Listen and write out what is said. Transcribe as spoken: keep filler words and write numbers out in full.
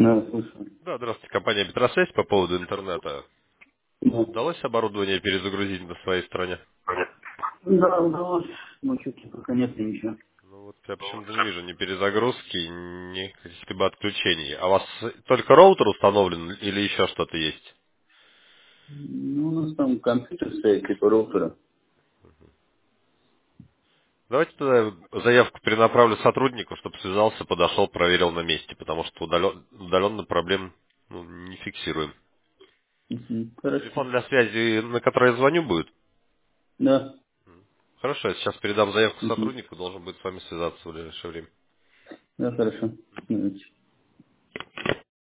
Да, слушаю. Да, здравствуйте, компания Петросвязь по поводу интернета. Да. Удалось оборудование перезагрузить на своей стороне? Да, удалось. Но что-то пока нет ничего. Ну вот я почему-то не вижу ни перезагрузки, ни каких-то бы отключений. А у вас только роутер установлен или еще что-то есть? Ну, у нас там компьютер стоит типа роутера. Давайте тогда заявку перенаправлю сотруднику, чтобы связался, подошел, проверил на месте, потому что удален- удаленно проблем ну, не фиксируем. Мгм. Хорошо. Телефон для связи, на который я звоню, будет? Да. Хорошо, я сейчас передам заявку Мгм. сотруднику, должен будет с вами связаться в ближайшее время. Да, хорошо. Давайте.